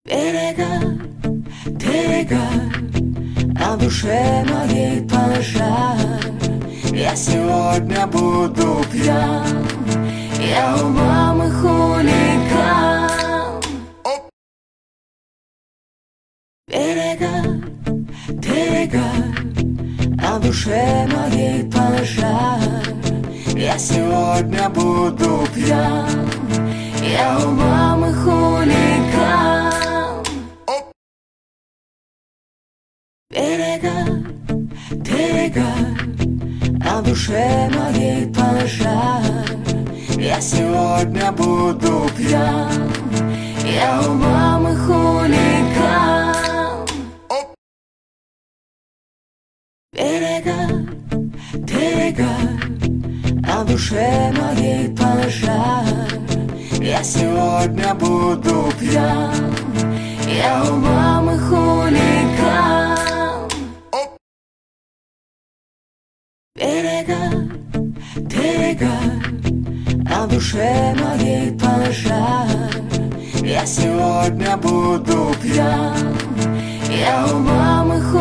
Берега, берега, на душе моей пожар. Я сегодня буду пьян, я у мамы хулиган. Берега, берега, на душе моей пожар. Я сегодня буду пьян, я у мамы хулиган. Берега, берега, на душе моей пожар. Я сегодня буду пьян, я у мамы хулиган. Берега, берега, на душе моей пожар. Я сегодня буду пьян, я у мамы хулиган. Берега, берега, на душе моей пожар. Я сегодня буду пьян, я у мамы хулиган.